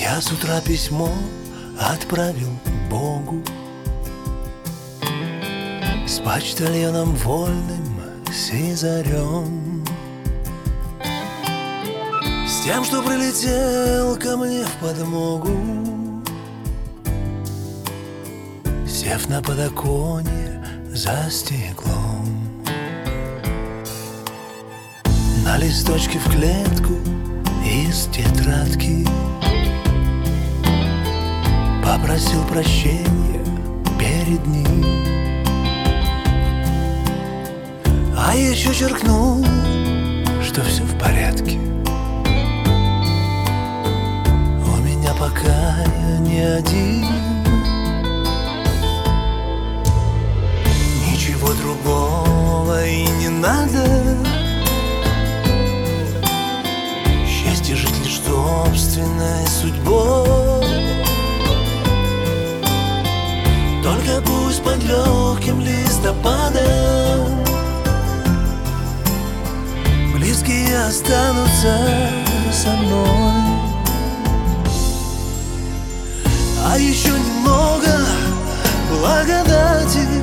Я с утра письмо отправил Богу с почтальоном вольным Сизарем, с тем, что прилетел ко мне в подмогу, сев на подоконье за стеклом. На листочке в клетку из тетрадки попросил прощения перед ним, а еще черкнул, что все в порядке. У меня пока я не один, ничего другого и не надо. Счастье жить лишь собственной судьбой. Только пусть под легким листопадом близкие останутся со мной. А еще немного благодати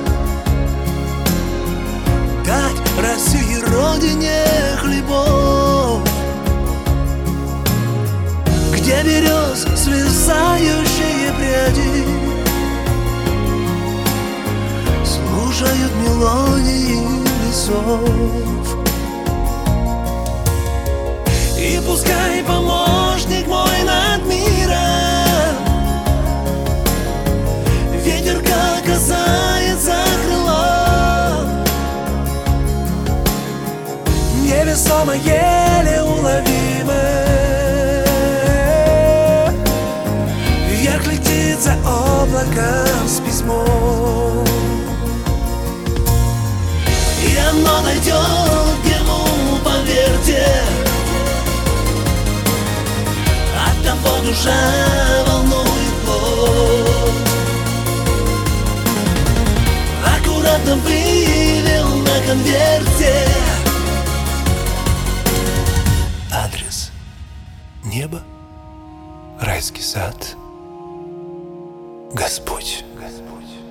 дать России, родине хлебов, где берез свисающие пряди слушают мелодии лесов. И пускай помощник мой над миром ветер как касается крыла, невесомо, еле уловимо вверх летит за облаком с письмом. И оно дойдет к нему, поверьте, оттого душа волнует плоть. Аккуратно вывел на конверте адрес: небо, райский сад, Господь.